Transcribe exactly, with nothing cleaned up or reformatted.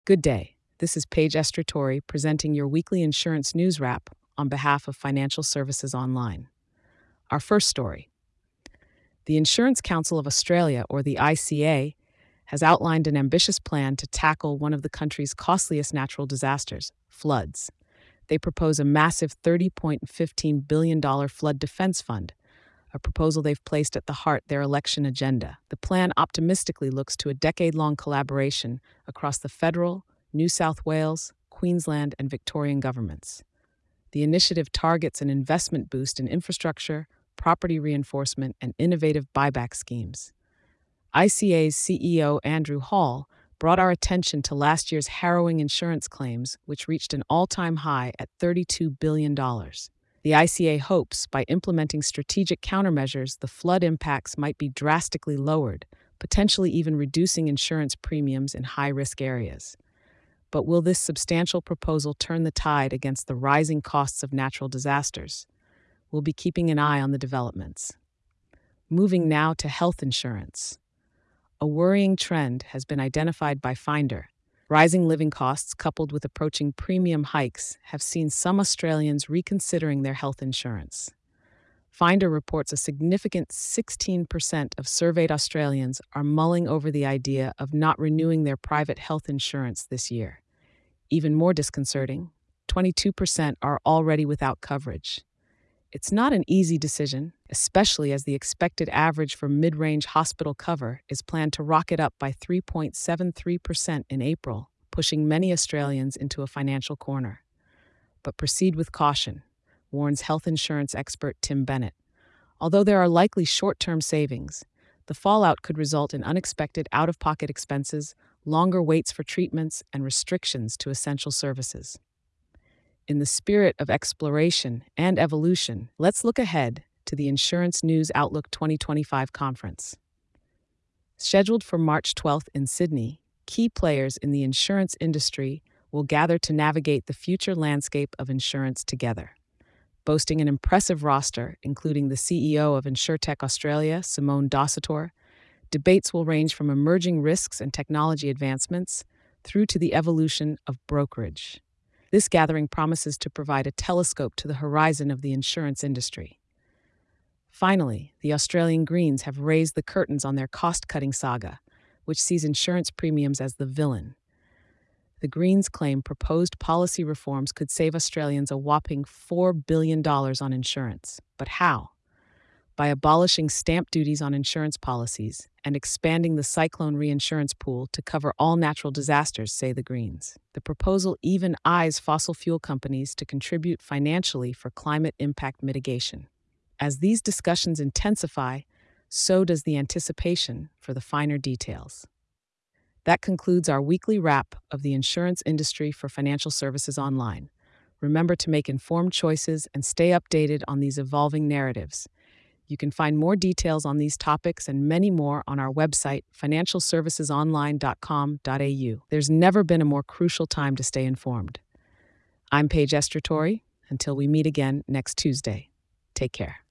Good day. This is Paige Estratori presenting your weekly insurance news wrap on behalf of Financial Services Online. Our first story. The Insurance Council of Australia, or the I C A, has outlined an ambitious plan to tackle one of the country's costliest natural disasters, floods. They propose a massive thirty point one five billion dollars flood defense fund, a proposal they've placed at the heart their election agenda. The plan optimistically looks to a decade-long collaboration across the federal, New South Wales, Queensland, and Victorian governments. The initiative targets an investment boost in infrastructure, property reinforcement, and innovative buyback schemes. I C A's C E O Andrew Hall brought our attention to last year's harrowing insurance claims, which reached an all-time high at thirty-two billion dollars. The I C A hopes, by implementing strategic countermeasures, the flood impacts might be drastically lowered, potentially even reducing insurance premiums in high-risk areas. But will this substantial proposal turn the tide against the rising costs of natural disasters? We'll be keeping an eye on the developments. Moving now to health insurance. A worrying trend has been identified by Finder. Rising living costs coupled with approaching premium hikes have seen some Australians reconsidering their health insurance. Finder reports a significant sixteen percent of surveyed Australians are mulling over the idea of not renewing their private health insurance this year. Even more disconcerting, twenty-two percent are already without coverage. It's not an easy decision, especially as the expected average for mid-range hospital cover is planned to rocket up by three point seven three percent in April, pushing many Australians into a financial corner. But proceed with caution, warns health insurance expert Tim Bennett. Although there are likely short-term savings, the fallout could result in unexpected out-of-pocket expenses, longer waits for treatments, and restrictions to essential services. In the spirit of exploration and evolution, let's look ahead to the Insurance News Outlook twenty twenty-five conference. Scheduled for March twelfth in Sydney, key players in the insurance industry will gather to navigate the future landscape of insurance together. Boasting an impressive roster, including the C E O of InsurTech Australia, Simone Dosator, debates will range from emerging risks and technology advancements through to the evolution of brokerage. This gathering promises to provide a telescope to the horizon of the insurance industry. Finally, the Australian Greens have raised the curtains on their cost-cutting saga, which sees insurance premiums as the villain. The Greens claim proposed policy reforms could save Australians a whopping four billion dollars on insurance. But how? By abolishing stamp duties on insurance policies and expanding the cyclone reinsurance pool to cover all natural disasters, say the Greens. The proposal even eyes fossil fuel companies to contribute financially for climate impact mitigation. As these discussions intensify, so does the anticipation for the finer details. That concludes our weekly wrap of the insurance industry for Financial Services Online. Remember to make informed choices and stay updated on these evolving narratives. You can find more details on these topics and many more on our website, financial services online dot com dot a u. There's never been a more crucial time to stay informed. I'm Paige Estratori. Until we meet again next Tuesday. Take care.